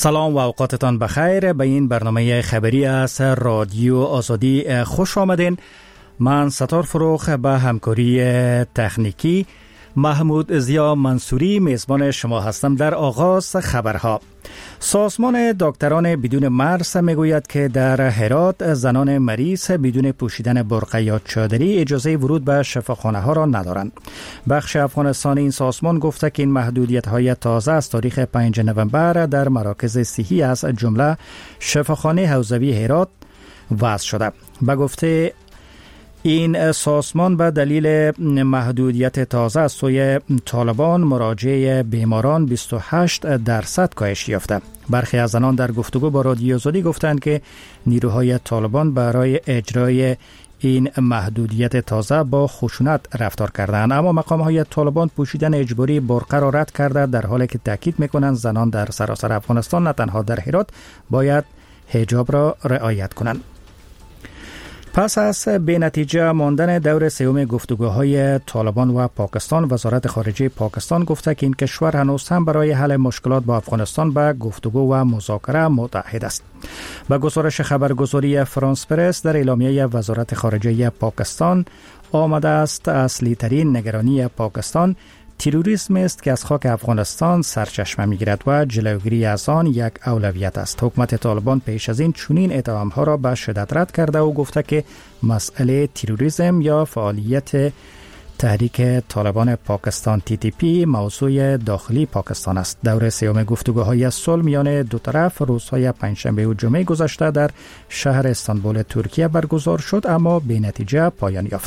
سلام و اوقاتتان بخیر. به این برنامه خبری از رادیو آزادی خوش آمدین. من ستار فروخ به همکاری تکنیکی محمود ضیا منصوری میزبان شما هستم. در آغاز خبرها، سازمان دکتران بدون مرز میگوید که در هرات زنان مریض بدون پوشیدن برقع یا چادری اجازه ورود به شفاخانه ها را ندارند. بخش افغانستانی این سازمان گفته که این محدودیت های تازه از تاریخ 5 نوامبر در مراکز صحی از جمله شفاخانه حوزوی هرات وضع شده. به گفته این سازمان به دلیل محدودیت تازه از سوی طالبان مراجعه بیماران 28% کاهش یافته. برخی از زنان در گفتگو با رادیو آزادی گفتند که نیروهای طالبان برای اجرای این محدودیت تازه با خشونت رفتار کردند، اما مقام‌های طالبان پوشیدن اجباری برقع را رد کرده، در حالی که تاکید می‌کنند زنان در سراسر افغانستان نه تنها در هرات باید حجاب را رعایت کنند. پس از به نتیجه ماندن دور سوم گفتگوهای طالبان و پاکستان، وزارت خارجه پاکستان گفته که این کشور هنوز هم برای حل مشکلات با افغانستان به گفتگو و مذاکره متعهد است. به گزارش خبرگزاری فرانس پرس، در اعلامیه وزارت خارجه پاکستان آمده است اصلی ترین نگرانی پاکستان تروریسم است که از خاک افغانستان سرچشمه میگیرد و جلوگیری از آن یک اولویت است. حکومت طالبان پیش از این چنین اتهام‌ها را به شدت رد کرده و گفته که مسئله تروریسم یا فعالیت تحریک طالبان پاکستان TTP موضوع داخلی پاکستان است. دور سوم گفتگوهای صلح میان دو طرف روزهای پنجشنبه و جمعه گذشته در شهر استانبول ترکیه برگزار شد، اما بی نتیجه پایان یافت.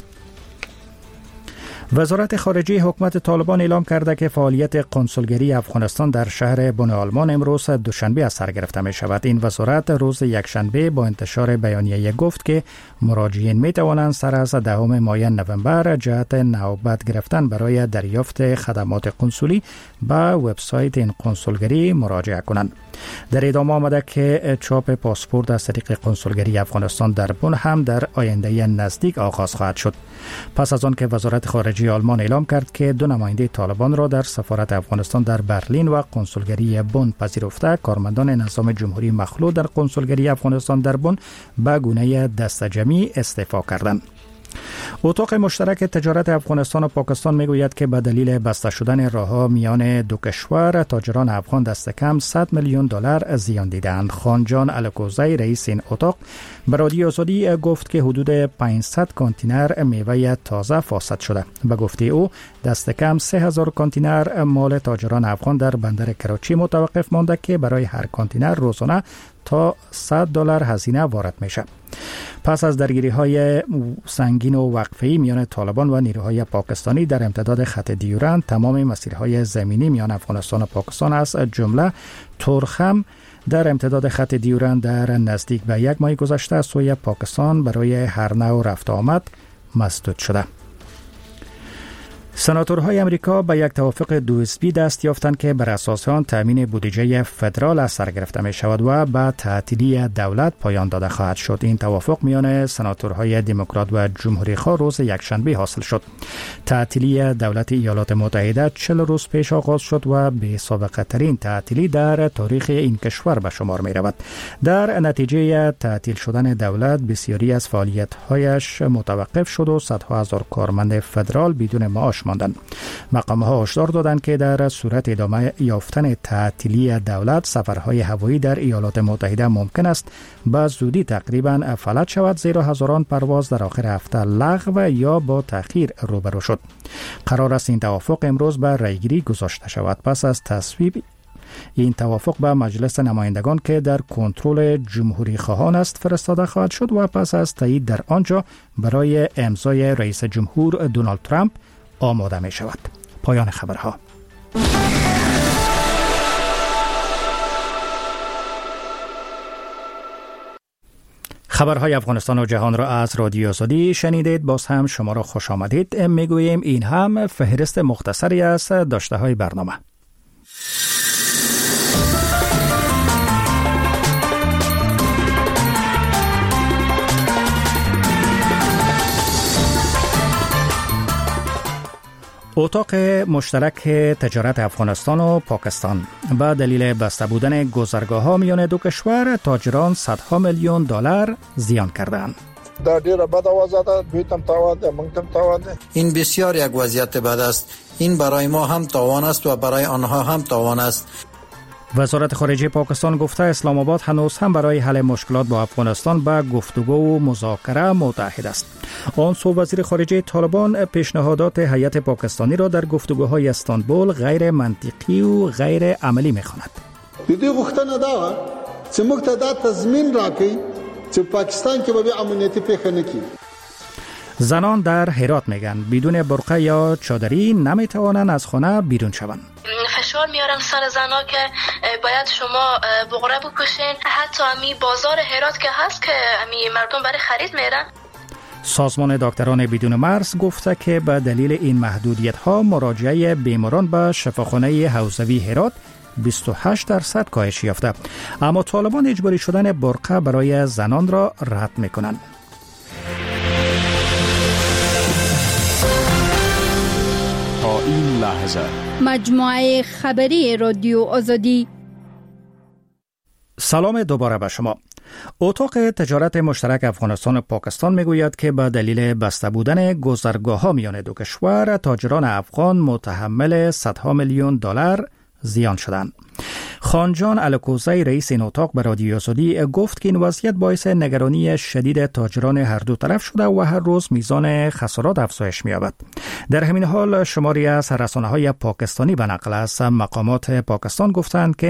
وزارت خارجه حکومت طالبان اعلام کرده که فعالیت قنسولگری افغانستان در شهر بن آلمان امروز دوشنبه از سر گرفته می شود. این وزارت روز یکشنبه با انتشار بیانیه گفت که مراجعین می توانند سر از 10 ماه نوامبر جهت نوبت گرفتن برای دریافت خدمات قنسولی به وبسایت این قنسولگری مراجعه کنند. در ادامه آمده که چاپ پاسپورت از طریق قنسولگری افغانستان در بن هم در آینده نزدیک آغاز خواهد شد. پس از آن که وزارت خارجه آلمان اعلام کرد که 2 نماینده طالبان را در سفارت افغانستان در برلین و قنسولگری بن پذیرفته، کارمندان نظام جمهوری مخلوع در قنسولگری افغانستان در بن به گونه دسته‌جمعی استعفا کردند. اتاق مشترک تجارت افغانستان و پاکستان میگوید که به دلیل بسته شدن راه‌ها میان دو کشور، تاجران افغان دست کم $100 میلیون زیان دیدند. خانجان الکوزی رئیس این اتاق به رادیو آزادی گفت که حدود 500 کانتینر میوه تازه فاسد شده. به گفته او دست کم 3000 کانتینر مال تاجران افغان در بندر کراچی متوقف مانده که برای هر کانتینر روزانه تا $100 هزینه وارد میشه. پس از درگیری‌های سنگین و وقفه‌ای میان طالبان و نیروهای پاکستانی در امتداد خط دیورند، تمام مسیرهای زمینی میان افغانستان و پاکستان از جمله تورخم در امتداد خط دیورند در نزدیک به 1 ماه گذشته از سوی پاکستان برای هر نوع رفت آمد مسدود شده. سناتورهای امریکا به یک توافق دواسبی دست یافتند که بر اساس آن تامین بودجه فدرال از سر گرفته می شود و به تعطیلی دولت پایان داده خواهد شد. این توافق میان سناتورهای دموکرات و جمهوری خواه روز یکشنبه حاصل شد. تعطیلی دولت ایالات متحده 40 روز پیش آغاز شد و به سابقه ترین تعطیلی در تاریخ این کشور به شمار می رود. در نتیجه تعطیل شدن دولت بسیاری از فعالیت‌هایش متوقف شد و صدها هزار کارمند فدرال بدون معاش ماندند. مقام‌ها هشدار دادند که در صورت ادامه یافتن تعطیلی دولت، سفرهای هوایی در ایالات متحده ممکن است به زودی تقریباً فلج شود، زیرا هزاران پرواز در آخر هفته لغو یا با تأخیر روبرو شد. قرار است این توافق امروز به رأیگیری گذاشته شود. پس از تصویب این توافق به مجلس نمایندگان که در کنترل جمهوری خواهان است فرستاده خواهد شد و پس از تایید در آنجا برای امضای رئیس جمهور دونالد ترامپ آماده می شود. پایان خبرها. خبرهای افغانستان و جهان را از رادیو آزادی شنیدید. باز هم شما را خوش آمدید میگوییم. این هم فهرست مختصری از داشته های برنامه. اتاق مشترک تجارت افغانستان و پاکستان به دلیل بسته بودن گذرگاه‌ها میان دو کشور تاجران صدها میلیون دلار زیان کردند. دا ډیره بده وضع ده، دوی تم تاوان ده، موږ تم تاوان ده. این بسیار یک وضعیت بد است. این برای ما هم تاوان است و برای آنها هم تاوان است. وزارت خارجه پاکستان گفته اسلام آباد هنوز هم برای حل مشکلات با افغانستان به گفتگو و مذاکره متحد است. آن سو وزیر خارجه طالبان پیشنهادات هیئت پاکستانی را در گفتگوهای استانبول غیر منطقی و غیر عملی می‌خواند. دې غوښتنه دا چې موږ ته دا تضمین راکړي چې پاکستان کې به امنیتی پیښه نه کیږي. زنان در هرات میگن بدون برقه یا چادری نمیتوانند از خانه بیرون شوند. فشار میارم سر زنا که باید شما بقره بکشین. حتی امی بازار هرات که هست که امی مردم برای خرید میرن. سازمان دکتران بدون مرز گفته که به دلیل این محدودیت ها مراجعه بیماران به شفاخانه حوزوی هرات 28% کاهش یافته، اما طالبان اجباری شدن برقه برای زنان را رد میکنند. تا این لحظه مجموعه خبری رادیو آزادی. سلام دوباره به شما. اتاق تجارت مشترک افغانستان و پاکستان میگوید که به دلیل بسته بودن گذرگاه‌ها میان دو کشور تاجران افغان متحمل صدها میلیون دلار زیان شدند. خانجان الکوزی رئیس این اتاق به رادیو آزادی گفت که این وضعیت باعث نگرانی شدید تاجران هر دو طرف شده و هر روز میزان خسارات افزایش می‌یابد. در همین حال شماری از رسانه‌های پاکستانی به نقل از مقامات پاکستان گفتند که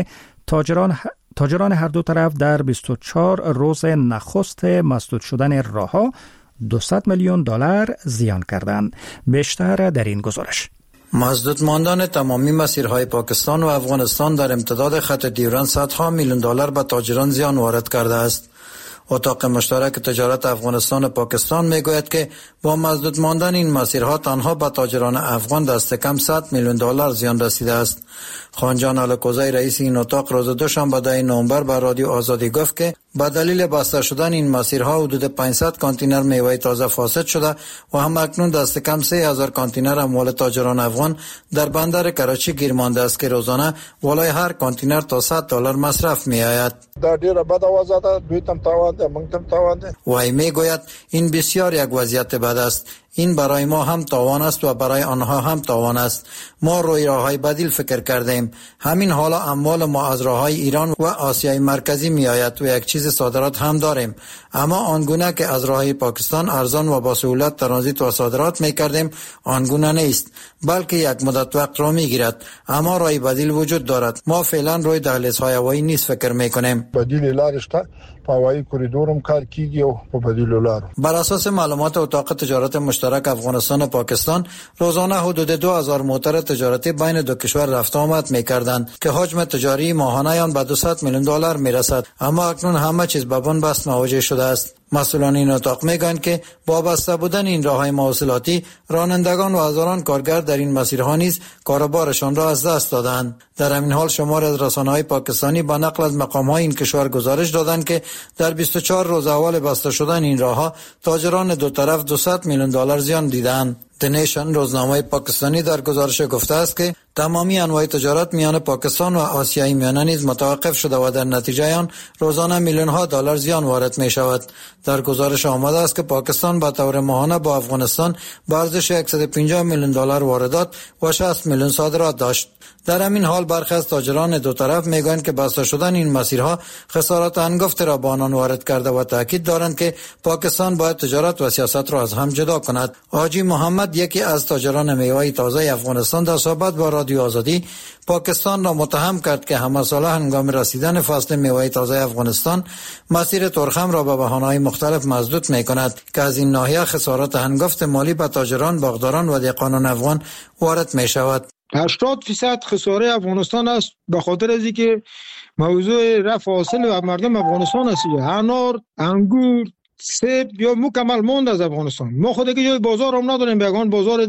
تاجران هر دو طرف در 24 روز نخست مسدود شدن راه‌ها 200 میلیون دلار زیان کردند. بیشتر در این گزارش. مسدود ماندن تمامی مسیرهای پاکستان و افغانستان در امتداد خط دیورند صدها میلیون دلار به تاجران زیان وارد کرده است. اتاق مشترک تجارت افغانستان و پاکستان میگوید که با مسدود ماندن این مسیرها تنها به تاجران افغان دست کم 100 میلیون دلار زیان رسیده است. خانجان الکوزی رئیس این اتاق روز دوشنبه 10 نوامبر به رادیو آزادی گفت که با دلیل بسته شدن این مسیرها حدود 500 کانتینر میوه تازه فاسد شده و هم اکنون دست کم 3000 کانتینر اموال تاجران افغان در بندر کراچی گیر مانده است که روزانه والای هر کانتینر تا 100 دلار مصرف می آید. دا ډیره بده وضع ده، دوی تم تاوان ده، موږ تم تاوان ده. وی میگوید این بسیار یک وضعیت بد است. این برای ما هم تاوان است و برای آنها هم تاوان است. ما روی راههای بدیل فکر کردیم. همین حالا اموال ما از راههای ایران و آسیای مرکزی می آید و یک چیز صادرات هم داریم، اما آنگونه که از راههای پاکستان ارزان و با سهولت ترانزیت و صادرات می کردیم آنگونه نیست، بلکه یک مدت وقت را می گیرد، اما راه بدیل وجود دارد. ما فعلا روی دهلیزهای هوایی نیست فکر می کنیم. بدیل لارې شته، په هوایي کوریدورم کار کیږي او په بدیلو لارو. بر اساس معلومات اتاق تجارت مشترک افغانستان و پاکستان روزانه حدود 2000 موتر تجارتی بین دو کشور رفت آمد می‌کردند که حجم تجاری ماهانه آن به 200 میلیون دلار می‌رسد، اما اکنون همه چیز به بنبست مواجه شده است. مسئولان این اتاق میگن که با بسته بودن این راههای مواصلاتی رانندگان و هزاران کارگر در این مسیرها نیز کاروبارشان را از دست دادند. در همین حال شمار از رسانه‌های پاکستانی با نقل از مقام‌های این کشور گزارش دادند که در 24 روز اول بسته شدن این راهها تاجران دو طرف 200 میلیون دلار زیان دیدند. د نیشن روزنامه پاکستانی در گزارش گفته است که تمامی انواع تجارت میان پاکستان و آسیای میانه نیز متوقف شده و در نتیجه آن روزانه میلیون ها دلار زیان وارد می شود. در گزارش آمده است که پاکستان به طور ماهانه با افغانستان به ارزش 150 میلیون دلار واردات و 60 میلیون صادرات داشت. در همین حال برخی از تاجران دو طرف میگویند که بسته شدن این مسیرها خسارات هنگفت را به آنان وارد کرده و تاکید دارند که پاکستان باید تجارت و سیاست را از هم جدا کند. حاجی محمد یکی از تاجران میوه تازه افغانستان در صحبت با رادیو آزادی پاکستان را متهم کرد که همه ساله هنگام رسیدن فصل میوه تازه افغانستان مسیر ترخم را به بهانه‌های مختلف مسدود می‌کند که از این ناحیه خسارات هنگفت مالی به تاجران، باغداران و دهقانان افغان وارد می‌شود. 80% خساره افغانستان است به خاطر از اینکه موضوع رفع حاصل و مردم افغانستان است. انار، انگور، سیب یا مکمل ماند از افغانستان. ما خود که جای بازار هم نداریم، بگان بازار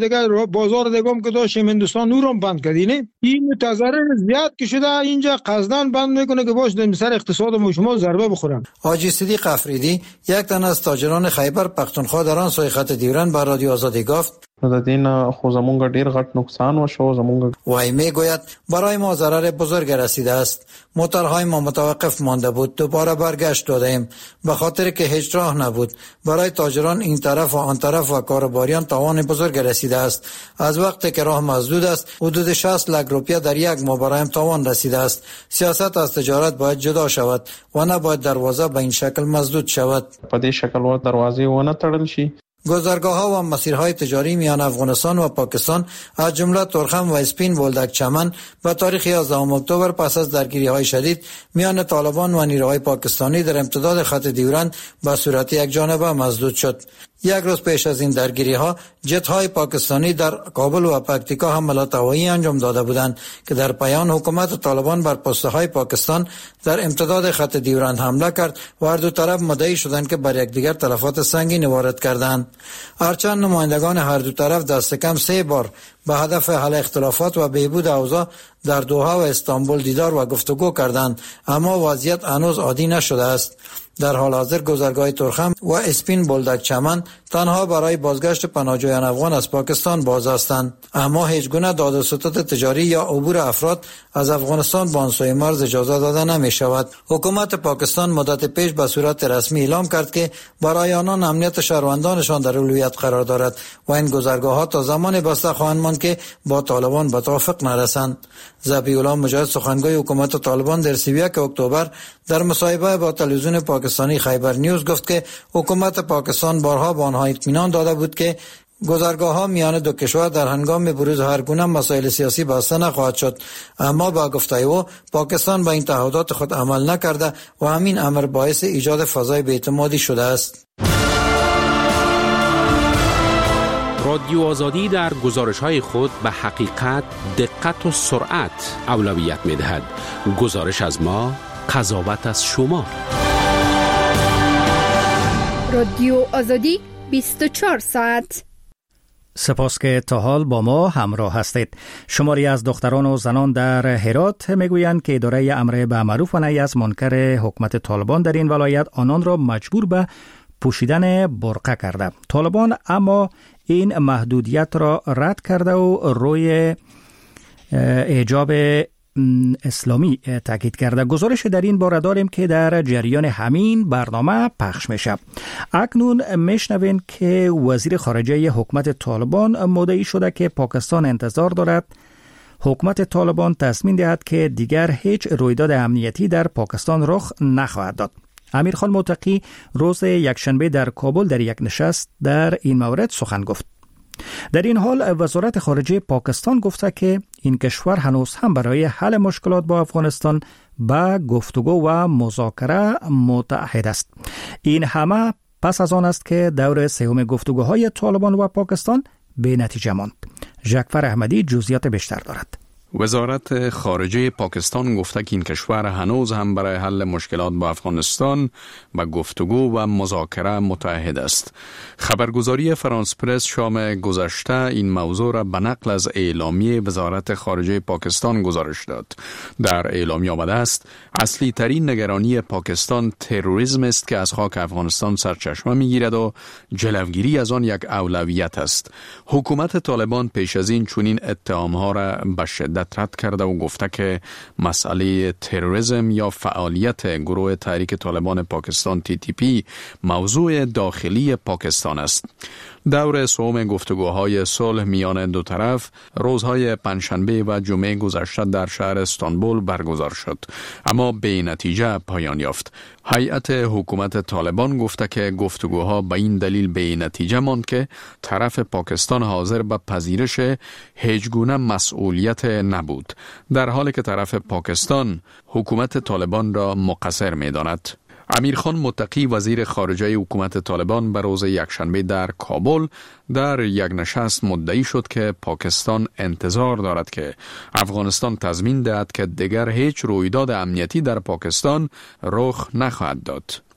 دیگه هم که داشتیم هندوستان نور هم بند کردینه. این تضرر زیاد که شده اینجا قصدن بند میکنه که باش در سر اقتصاد ما شما ضربه بخورن. حاجی صدیق افریدی یک تن از تاجران خیبر پختونخوا در آن سوی خط دیورند به رادیو آزادی گفت د دین خو زمونږ ډیر غټ نقصان وشو. زمونږ وای میگوید برای ما ضرر بزرگ رسیده است. موتورهای ما متوقف مانده بود، دوباره برگشت دادیم به خاطر که هیچ راه نبود. برای تاجران این طرف و آن طرف و کاروباریان تاوان بزرگ رسیده است. از وقتی که راه مسدود است حدود 60 لک روپیه در یک ماه برایم تاوان رسیده است. سیاست از تجارت باید جدا شود و نباید دروازه به این شکل مسدود شود. په دې شکل و دروازې ونه تړل شي. گذرگاه‌ها و مسیرهای تجاری میان افغانستان و پاکستان از جمله تورخم و اسپین بولدک چمن به تاریخ 11 اکتبر پس از درگیری‌های شدید میان طالبان و نیروهای پاکستانی در امتداد خط دیورند به صورت یک جانبه مسدود شد. یک روز پیش از این درگیری‌ها جت‌های پاکستانی در کابل و پکتیکا حملات هوایی انجام داده بودند که در پایان حکومت طالبان بر پست‌های پاکستان در امتداد خط دیورند حمله کرد و هر دو طرف مدعی شدند که بر یکدیگر تلفات سنگین وارد کردند. هرچند نمایندگان هر دو طرف دست کم 3 بار به هدف حل اختلافات و بهبود اوضاع در دوحه و استانبول دیدار و گفتگو کردند، اما وضعیت هنوز عادی نشده است. در حال حاضر گذرگاه تورخم و اسپین بولدک چمن تنها برای بازگشت پناهجویان افغان از پاکستان باز هستند، اما هیچ گونه داد و ستد تجاری یا عبور افراد از افغانستان به آن سوی مرز اجازه داده نمی شود. حکومت پاکستان مدت پیش به صورت رسمی اعلام کرد که برای آنان امنیت شهروندانشان در اولویت قرار دارد و این گذرگاه ها تا زمان بسته خواهند ماند که با طالبان به توافق نرسند. ذبیح الله مجاهد سخنگوی حکومت طالبان در 31 اکتبر در مصاحبه با تلویزیون پاکستانی خیبر نیوز گفت که حکومت پاکستان بارها به آنها اطمینان داده بود که گذرگاه‌ها میان دو کشور در هنگام بروز هر گونه مسائل سیاسی بسته نخواهد شد، اما با گفته او پاکستان به این تعهدات خود عمل نکرده و همین امر باعث ایجاد فضای بی‌اعتمادی شده است. رادیو آزادی در گزارش‌های خود به حقیقت، دقت و سرعت اولویت می‌دهد. گزارش از ما، قضاوت از شما. رادیو آزادی 24 ساعت. سپاس که تا حال با ما همراه هستید. شماری از دختران و زنان در هرات میگویند که اداره امر به معروف و نهی از منکر حکومت طالبان در این ولایت آنان را مجبور به پوشیدن برقع کرده. طالبان اما این محدودیت را رد کرده و روی حجاب اسلامی تاکید کرده. گزارش در این باره داریم که در جریان همین برنامه پخش میشه. اکنون میشنوین که وزیر خارجه حکومت طالبان مدعی شده که پاکستان انتظار دارد حکومت طالبان تصمیم دهد که دیگر هیچ رویداد امنیتی در پاکستان رخ نخواهد داد. امیرخان متقی روز یکشنبه در کابل در یک نشست در این مورد سخن گفت. در این حال وزارت خارجه پاکستان گفته که این کشور هنوز هم برای حل مشکلات با افغانستان به گفتگو و مذاکره متعهد است. این همه پس از آن است که دور سوم گفتگوهای طالبان و پاکستان به نتیجه ماند. جعفر احمدی جزئیات بیشتر دارد. وزارت خارجه پاکستان گفته که این کشور هنوز هم برای حل مشکلات با افغانستان به گفتگو و مذاکره متعهد است. خبرگزاری فرانس پرس شام گذشته این موضوع را به نقل از اعلامیه وزارت خارجه پاکستان گزارش داد. در اعلامیه آمده است اصلی ترین نگرانی پاکستان تروریسم است که از خاک افغانستان سرچشمه میگیرد و جلوگیری از آن یک اولویت است. حکومت طالبان پیش از این چنین اتهام‌ها را به شدت رد کرده و گفته که مسئله تروریسم یا فعالیت گروه تحریک طالبان پاکستان TTP موضوع داخلی پاکستان است. دور سوم گفتگوهای صلح میان دو طرف روزهای پنجشنبه و جمعه گذشته در شهر استانبول برگزار شد، اما به نتیجه پایان یافت. هیئت حکومت طالبان گفته که گفتگوها به این دلیل به نتیجه ماند که طرف پاکستان حاضر به پذیرش هیچ گونه مسئولیت نبود، در حالی که طرف پاکستان حکومت طالبان را مقصر می‌داند. امیرخان متقی وزیر خارجه حکومت طالبان به روز یکشنبه در کابل در یک نشست مدعی شد که پاکستان انتظار دارد که افغانستان تضمین دهد که دیگر هیچ رویداد امنیتی در پاکستان رخ نخواهد داد.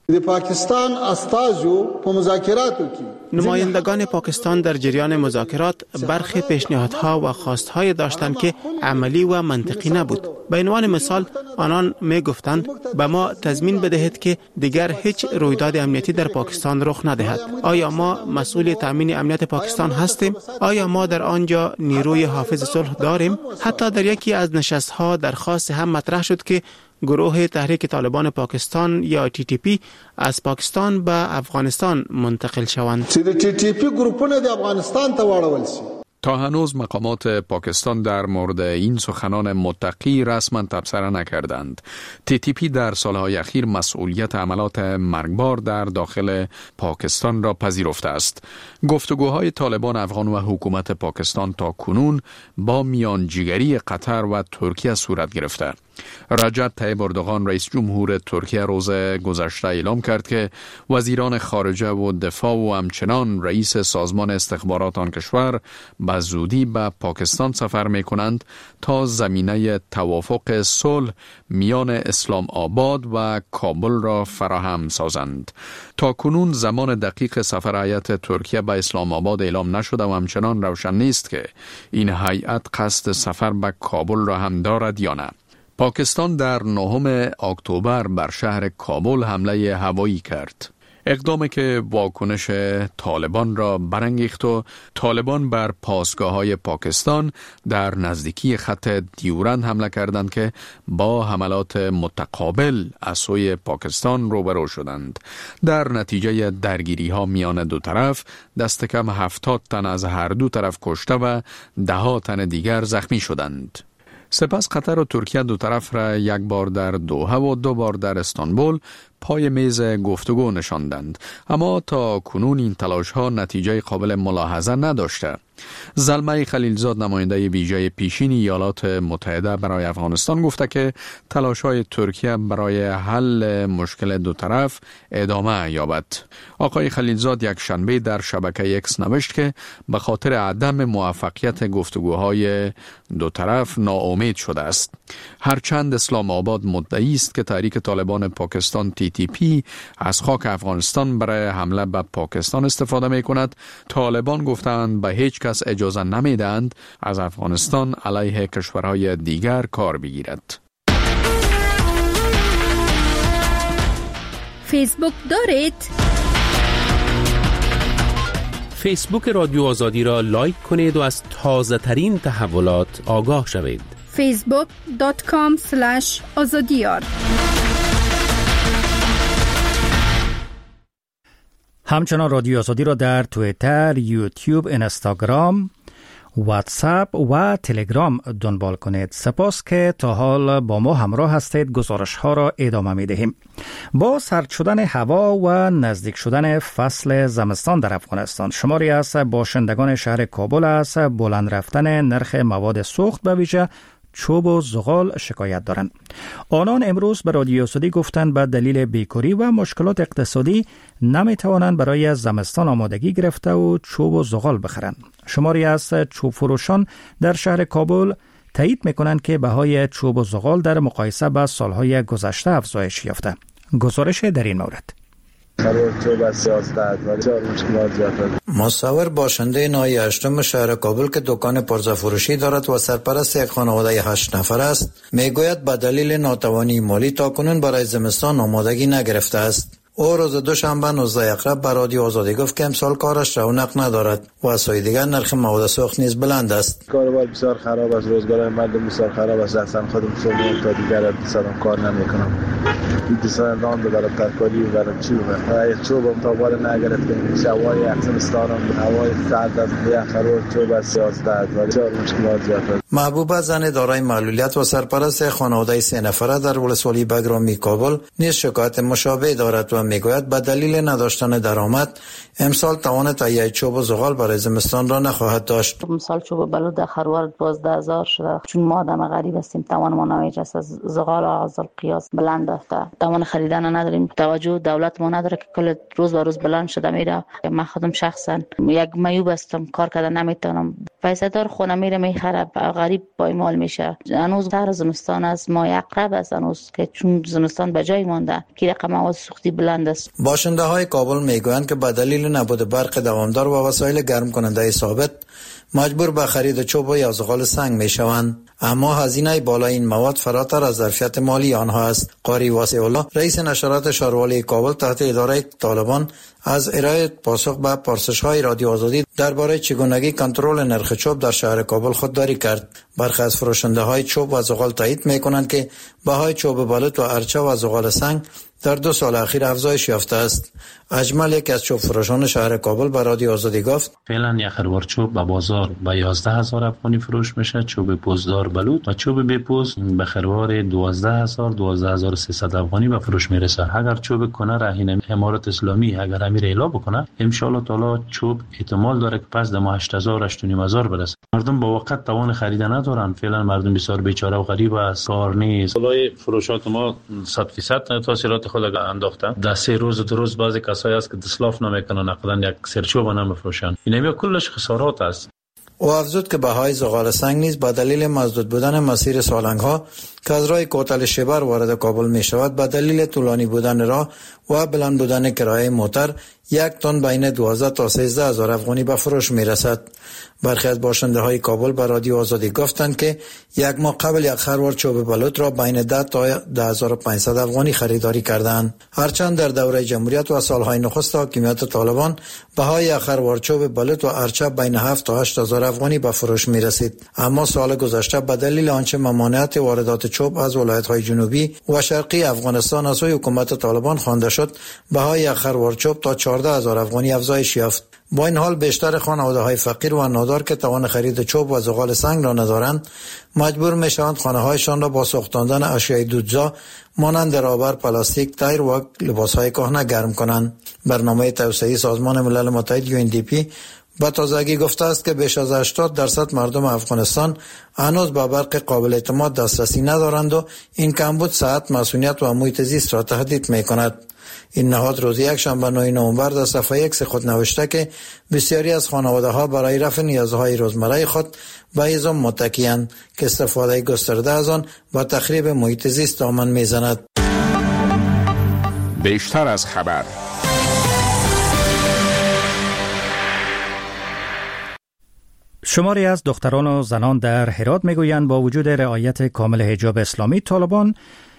د پاکستان استازو په مذاکراتو کې نمایندگان پاکستان در جریان مذاکرات برخی پیشنهادها و خواستهای داشتند که عملی و منطقی نبود. به عنوان مثال آنان می گفتند به ما تضمین بدهید که دیگر هیچ رویداد امنیتی در پاکستان رخ ندهد. آیا ما مسئول تامین امنیت پاکستان هستیم؟ آیا ما در آنجا نیروی حافظ صلح داریم؟ حتی در یکی از نشست‌ها درخواست هم مطرح شد که گروه تحریک طالبان پاکستان یا TTP از پاکستان به افغانستان منتقل شوند. TTP گروپونه د افغانستان ته واړول شي. تا هنوز مقامات پاکستان در مورد این سخنان متقی رسما تبصره نکردند. TTP در سالهای اخیر مسئولیت عملات مرگبار در داخل پاکستان را پذیرفته است. گفتگوهای طالبان افغان و حکومت پاکستان تا کنون با میانجیگری قطر و ترکیه صورت گرفته. رجب طیب اردوغان رئیس جمهور ترکیه روز گذشته اعلام کرد که وزیران خارجه و دفاع و همچنان رئیس سازمان استخبارات آن کشور به زودی به پاکستان سفر می کنند تا زمینه توافق صلح میان اسلام آباد و کابل را فراهم سازند. تا کنون زمان دقیق سفر هیئت ترکیه به اسلام آباد اعلام نشده و همچنان روشن نیست که این هیئت قصد سفر به کابل را هم دارد یا نه. پاکستان در 9 اکتبر بر شهر کابل حمله هوایی کرد. اقدامی که واکنش طالبان را برانگیخت و طالبان بر پاسگاه‌های پاکستان در نزدیکی خط دیورند حمله کردند که با حملات متقابل از سوی پاکستان روبرو شدند. در نتیجه درگیری‌ها میان دو طرف دست کم 70 تن از هر دو طرف کشته و 10 تن دیگر زخمی شدند. سپس قطر و ترکیه دو طرف را یک بار در دوحه و 2 بار در استانبول پای میز گفتگو نشاندند، اما تا کنون این تلاش ها نتیجه قابل ملاحظه نداشته. زلمه خلیلزاد نماینده ویژه پیشین ایالات متحده برای افغانستان گفته که تلاش های ترکیه برای حل مشکل دو طرف ادامه یابد. آقای خلیلزاد یک شنبه در شبکه اکس نوشت که به خاطر عدم موفقیت گفتگوهای دو طرف ناامید شده است. هرچند اسلام آباد مدعی است که تحریک طالبان پاکستان TTP از خاک افغانستان برای حمله به پاکستان استفاده می کند، طالبان گفتند به هیچ کس اجازه نمیدهند از افغانستان علیه کشورهای دیگر کار بگیرد. فیسبوک دارید؟ فیسبوک رادیو آزادی را لایک کنید و از تازه ترین تحولات آگاه شوید. facebook.com/azadiyar. همچنان رادیو آزادی را در توییتر، یوتیوب، اینستاگرام، واتساپ و تلگرام دنبال کنید. سپاس که تا حال با ما همراه هستید. گزارش ها را ادامه می دهیم. با سرد شدن هوا و نزدیک شدن فصل زمستان در افغانستان، شماری از باشندگان شهر کابل از بلند رفتن نرخ مواد سوخت به ویژه چوب و زغال شکایت دارند. آنان امروز به رادیو آزادی گفتند به دلیل بیکاری و مشکلات اقتصادی نمیتوانند برای زمستان آمادگی گرفته و چوب و زغال بخرند. شماری از چوب فروشان در شهر کابل تایید میکنند که بهای چوب و زغال در مقایسه با سالهای گذشته افزایش یافته. گزارش در این مورد. مصور باشنده ناحیه 8 شهر کابل که دکان پرزه فروشی دارد و سرپرست یک خانواده 8 نفر است، میگوید به دلیل ناتوانی مالی تاکنون برای زمستان آمادگی نگرفته است. او روز دوشنبه 19 اکتبر به رادیو آزادی گفت که امسال کارش رونق ندارد و از سوی دیگر نرخ مواد سوخت نیز بلند است. کاروبار بسیار خراب است، روزگار مردم بسیار خراب است. اصلا خودم صبح تا دیگر اقتصادم کار نمیکنم. اقتصاد نان برای ترکاری و برای چوبم تا بالا نگرفتیم. شوای اقتصادم هوای سرد است، یخ رو چوب است، سیاست بسیار مشکلات زیاد است. محبوبه زن دارای معلولیت و سرپرست خانواده 3 نفره در ولسوالی بگرامی کابل نیز شکایت مشابه دارد و میگوید به دلیل نداشتن درآمد امسال توان تهیه چوب و زغال برای زمستان را نخواهد داشت. امسال چوب بلود در خروار 12000 شده، چون ما آدم غریب هستیم توان ما نمیچ است. از زغال از القیاس بلند رفته، توان خریدن نداریم. توجه دولت ما نداره که کل روز به روز بلند شده میره. من خودم شخصا یک میوب هستم، کار کردن نمیتونم. پیسه‌دار خونه میره میخره، غریب پایمال میشه. هنوز در زمستان از ماه اقرب است، هنوز که چون زمستان به جای مانده که رقم مواد سوختی بلند بلند است. باشنده های کابل میگویند که به دلیل نبود برق دوامدار و وسایل گرم کننده ثابت مجبور به خرید چوب یا زغال سنگ می شوند، اما هزینه بالای این مواد فراتر از ظرفیت مالی آنها است. قاری واسع الله رئیس نشرات شهروالی کابل تحت اداره طالبان از ارائه پاسخ به پرسش‌های رادیو آزادی درباره چگونگی کنترل نرخ چوب در شهر کابل خودداری کرد. برخی از فروشنده‌های چوب و زغال تایید می‌کنند که بهای چوب بلوط و ارچه و زغال سنگ در 2 سال اخیر افزایش یافته است. اجمل یک از چوب فروشان شهر کابل به رادیو آزادی گفت فعلا یک خروار چوب به بازار به 11000 افغانی فروش میشه، چوب پوزدار بلوط و چوب بی پوز به خروار 12300 افغانی به فروش میرسه. اگر چوب کنه رهین امارت اسلامی اگر امیر اعلام بکنه ان شاء الله تعالی چوب احتمال داره که پس در 8000 8500 برسه. مردم با وقت توان خرید ندارن، فعلا مردم بسیار بیچاره و غریب است، کار نیست. والله فروشات ما 100% تاثیرات خود انداختن. در 3 روز 2 روز بعضی کسایی است که دسلاف نمیکنن، اقلا یک سرچوب نمیفروشن. این کلش خسارات است. او افزود که بهای زغال سنگ نیز به دلیل مسدود بودن مسیر سالنگ‌ها که از راه کوتل شبر وارد کابل می شود به دلیل طولانی بودن راه و بلند بودن کرایه موتر 1 تن بین 12 تا 13 هزار افغانی به فروش می رسد. برخی از باشنده های کابل به رادیو آزادی گفتند که 1 ماه قبل یک خروار چوب بلوط را بین 10 تا 10500 افغانی خریداری کردند. هرچند در دوره جمهوریت و سالهای نخست حاکمیت طالبان بهای یک خروار چوب بلوط و ارچه بین 7 تا 8000 افغانی به فروش می رسید، اما سال گذشته به دلیل آنچه ممانعت واردات چوب از ولایت‌های جنوبی و شرقی افغانستان از سوی حکومت طالبان خوانده شد، بهای یک خروار چوب تا 14000 افغانی افزایش یافت. با این حال بیشتر خانواده‌های فقیر و نادار که توان خرید چوب و زغال سنگ را ندارند مجبور می‌شوند خانه‌هایشان را با سوختاندن اشیاء دودزا مانند رابر، پلاستیک، تایر و لباس‌های کهنه گرم کنند. برنامه توسعه سازمان ملل متحد UNDP با تازگی گفته است که بیش از 80% مردم افغانستان هنوز به برق قابل اعتماد دسترسی ندارند و این کمبود صحت، مسئولیت و محیط زیست را تهدید می‌کند. این نهاد روز یکشنبه 9 نوامبر در صفحه X خود نوشته که بسیاری از خانواده‌ها برای رفع نیازهای روزمره خود به هیزم متکی‌اند که استفاده گسترده از آن و تخریب محیط زیست دامن می‌زند. بیشتر از خبر. شماری از دختران و زنان در هرات میگویند با وجود رعایت کامل حجاب اسلامی، طالبان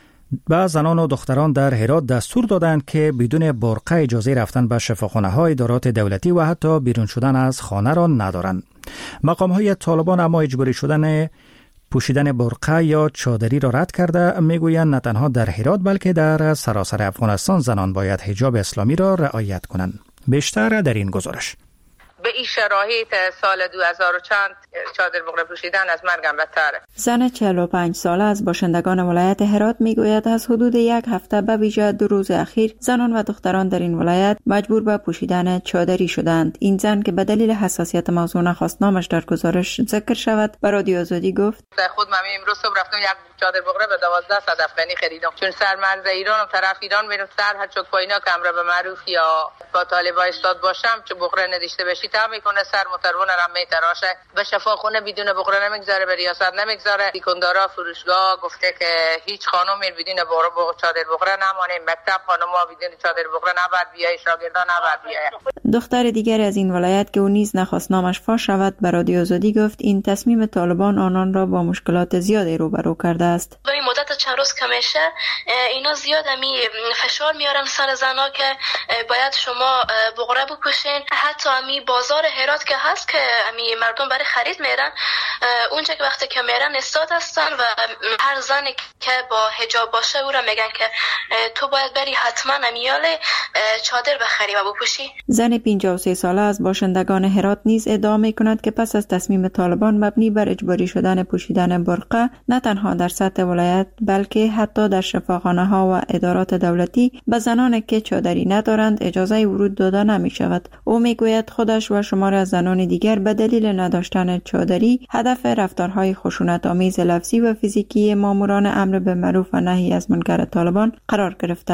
به زنان و دختران در هرات دستور دادند که بدون برقع اجازه رفتن به شفاخانه‌های ادارات دولتی و حتی بیرون شدن از خانه را ندارند. مقام‌های طالبان اما اجباری شدن پوشیدن برقع یا چادری را رد کرده. میگویند نه تنها در هرات بلکه در سراسر افغانستان زنان باید حجاب اسلامی را رعایت کنند. بیشتر در این گزارش. به این شرایط سال 2000 چند چادر بغره پوشیدن از مرگم بدتره. زن 45 ساله از باشندگان ولایت هرات میگوید از حدود 1 هفته به ویژه 2 روز اخیر زنان و دختران در این ولایت مجبور به پوشیدن چادری شدند. این زن که به دلیل حساسیت موضوع نخواست نامش در گزارش ذکر شود به رادیو آزادی گفت خود من امروز صبح رفتم یک چادر بغره به 1200 افغانی خریدم، چون سر مرز ایران و طرف ایران میرم سر هر چوک پایینا کمره به معروف یا با طالبای استاد باشم چه بغره نداشته باشی تا میکنه سر مترون را میتراشه. به شفاخونه بدون بغره نمیگذاره، به ریاست نمیگذاره. دیکندارا فروشگاه گفته که هیچ خانم بدون چادر بغره نمانه، مکتب خانم‌ها بدون چادر بغره نباید بیای، شاگردان نباید بیای. دختر دیگری از این ولایت که او نیز نخواست نامش فاش شود به رادیو آزادی گفت این تصمیم طالبان آنان را با مشکلات زیادی روبرو کرده است. به این مدت چند روز که میشه اینا زیاد فشار میارن سر زنا که باید شما بغره بپوشین. حتی بازار هرات که هست که مردم برای خرید میرن، اونجا که وقتی که میرن استاد هستن و هر زنی که با حجاب باشه او را میگن که تو باید بری حتما امیال چادر بخری و بپوشی. زن 53 ساله از باشندگان هرات نیز ادعا میکند که پس از تصمیم طالبان مبنی بر اجباری شدن پوشیدن برقع نه تنها در سطح ولایت بلکه حتی در شفاخانه ها و ادارات دولتی به زنانی که چادری ندارند اجازه ورود داده نمی شود. او میگوید خودش و شمار از زنان دیگر به دلیل نداشتن چادری هدف رفتارهای خشونت‌آمیز لفظی و فیزیکی ماموران امر به معروف و نهی از منکر طالبان قرار گرفتند.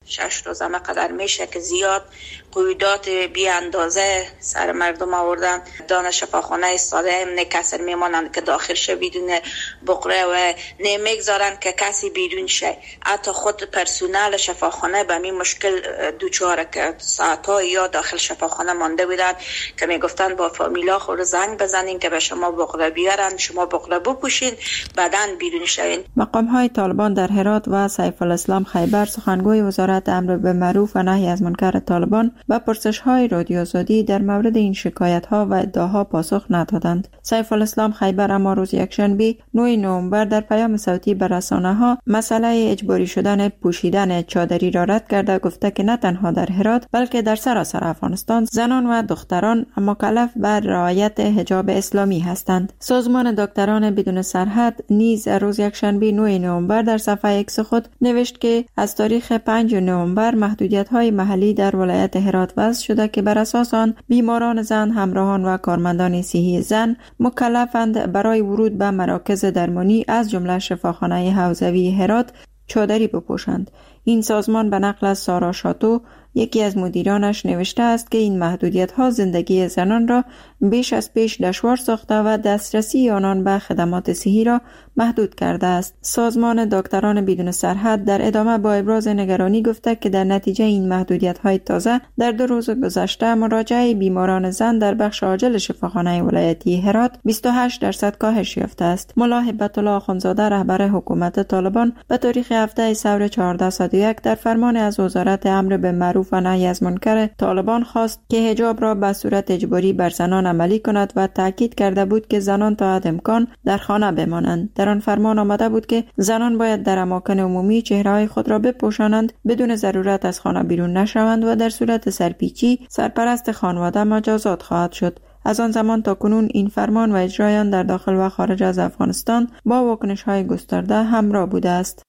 6 روز همه قدر میشه که زیاد قیودات بی اندازه سر مردم آوردن. دانه شفاخانه سالم کسر میمانند که داخل شه بدون بقره و نمیگذارن که کسی بیرون شه. حتی خود پرسونل شفاخانه به می مشکل دوچاره که ساعت‌ها یا داخل شفاخانه مانده بودن که میگفتن با فامیلا خود زنگ بزنین که به شما بقره بیارن، شما بقره بپوشین بعدن بیرون شوین. مقام‌های طالبان در هرات و سیف الاسلام خیبر سخنگوی وزارت امر بالمعروف و نهی از منکر طالبان به پرسش‌های رادیو آزادی در مورد این شکایت‌ها و ادعاها پاسخ ندادند. سیف الاسلام خیبر اما روز یکشنبه 9 نوامبر در پیام صوتی به رسانه‌ها مسئله اجباری شدن پوشیدن چادری را رد کرده گفته که نه تنها در هرات بلکه در سراسر افغانستان زنان و دختران مکلف بر رعایت حجاب اسلامی هستند. سازمان دکتران بدون سرحد نیز روز یکشنبه 9 نوامبر در صفحه ایکس خود نوشت که از تاریخ 5 نوامبر محدودیت‌های محلی در ولایت هرات وضع شده که بر اساس آن بیماران زن، همراهان و کارمندان صحی زن مکلفند برای ورود به مراکز درمانی از جمله شفاخانه حوزوی هرات چادری بپوشند. این سازمان به نقل از سارا شاتو یکی از مدیرانش نوشته است که این محدودیت‌ها زندگی زنان را بیش از پیش دشوار ساخته و دسترسی آنان به خدمات صحی را محدود کرده است. سازمان دکتران بدون سرحد در ادامه با ابراز نگرانی گفته که در نتیجه این محدودیت‌های تازه در 2 روز گذشته مراجعه بیماران زن در بخش عاجل شفاخانه ولایتی هرات 28% کاهش یافته است. ملا هبت الله آخوندزاده رهبر حکومت طالبان به تاریخ 7 ثور 1401 در فرمان از وزارت امر بالمعروف و نهی از منکر طالبان خواست که حجاب را به صورت اجباری بر زنان عملی کند و تاکید کرده بود که زنان تا حد امکان در خانه بمانند. در آن فرمان آمده بود که زنان باید در اماکن عمومی چهره‌های خود را بپوشانند، بدون ضرورت از خانه بیرون نشوند و در صورت سرپیچی سرپرست خانواده مجازات خواهد شد. از آن زمان تا کنون این فرمان و اجرای آن در داخل و خارج از افغانستان با واکنش‌های گسترده همراه بوده است.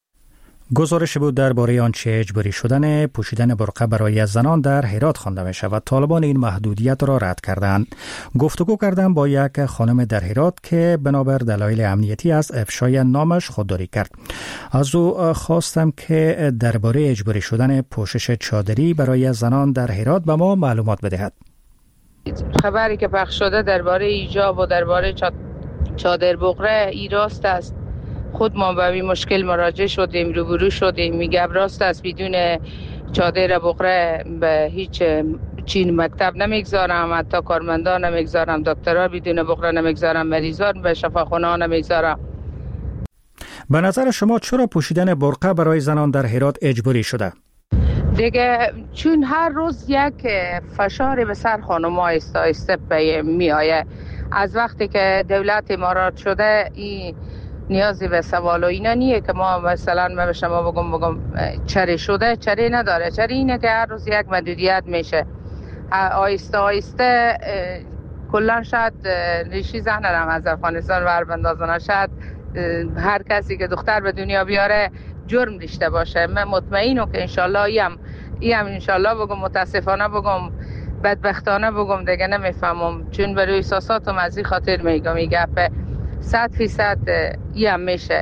گزارش بود درباره آنچه اجباری شدن پوشیدن برقه برای زنان در هرات خوانده می شود. طالبان این محدودیت را رد کردند. گفتگو کردم با یک خانم در هرات که بنابر دلایل امنیتی از افشای نامش خودداری کرد. از او خواستم که درباره اجباری شدن پوشش چادری برای زنان در هرات به ما معلومات بدهد. خبری که پخش شده درباره ایجاب و درباره چادر بقره ای راست است. خود ما به این مشکل مراجعه شدیم، روبرو شدیم. میگه راست است بدون چادر بقره به هیچ چین مکتب نمیگذارم، حتی کارمندان نمیگذارم، دکترها بدون بقره نمیگذارم، مریضان به شفاخانه ها نمیگذارم. به نظر شما چرا پوشیدن برقه برای زنان در هرات اجباری شده؟ دیگه چون هر روز یک فشار به سر خانم‌ها آهسته می آید. از وقتی که دولت امارات شده این نیازی به سوال و اینا نیه که ما مثلا من به شما بگم چری شده، چری نداره. چری اینه که هر روز یک محدودیت میشه. آهسته کلا شاید ریشی ذهن هم از افغانستان ور بندازن، شاید هر کسی که دختر به دنیا بیاره جرم داشته باشه. من مطمئنم که انشالله ایم انشالله بگم، متاسفانه بگم، بدبختانه بگم دیگه نمیفهمم، چون برای احساساتم از این خاطر میگم این گپه 100% ایم میشه.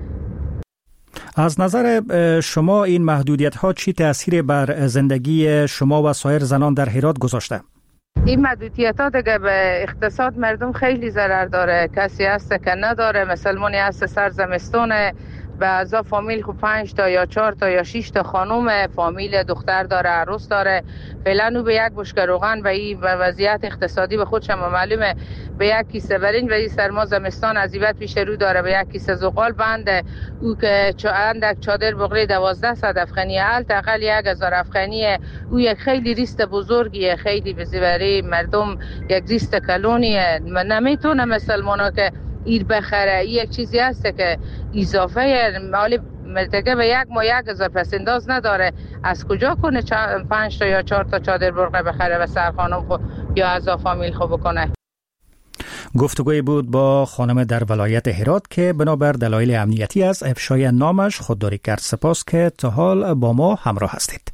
از نظر شما این محدودیت ها چی تأثیر بر زندگی شما و سایر زنان در هرات گذاشته؟ این محدودیت ها دیگه به اقتصاد مردم خیلی ضرر داره. کسی هست که نداره، مسلمانی هست سر زمستونه به اعضا فامیل خب 5 تا یا 4 تا یا 6 تا خانم فامیل دختر داره، عروس داره. فعلا او به یک بشکه روغن و این وضعیت اقتصادی به خودش هم معلومه، به یک کیسه برنج و این سرما زمستان از این پیش رو داره، به یک کیسه زغال بنده. او که اندک چادر بقره 1200 افغانی حداقل 1000 افغانیه. او یک خیلی ریست بزرگیه، خیلی برای مردم یک ریست کلونیه. من نمیتونه مسلمانا که ایر بخره. یک چیزی هست که اضافه مالی مرتکب به یک ما 1000 پس انداز نداره. از کجا کنه 5 تا یا 4 تا چادر برقه بخره و سرخانم خود یا اعضا فامیل خود بکنه؟ گفتگوی بود با خانم در ولایت هرات که بنابر دلایل امنیتی از افشای نامش خودداری کرد. سپاس که تا حال با ما همراه هستید.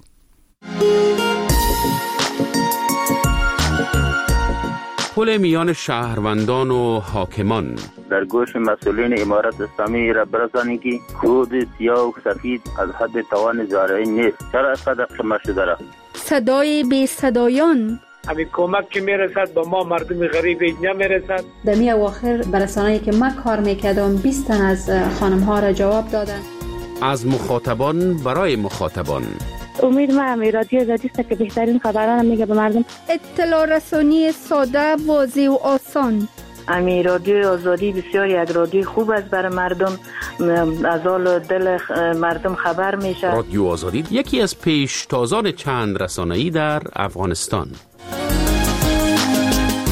پل میان شهروندان و حاکمان. در گوش مسئولین امارت اسلامی را برسانید که کود سیاه و سفید از حد توان زارعی نیست. چرا صدق شما شده را؟ صدای بی صدایان. همین کمک که میرسد به ما مردم غریب نمیرسد. در می اواخر برسانه‌ای که من کار میکردم 20 تن از خانم ها را جواب دادن. از مخاطبان برای مخاطبان. امید من رادیو آزادی است که بهترین خبران میگه به مردم. اطلاع رسانی ساده، واضح و آسان. امی رادیو آزادی بسیار یک رادیو خوب است برای مردم، از حال دل مردم خبر میشه. رادیو آزادی یکی از پیشتازان چند رسانه‌ای در افغانستان.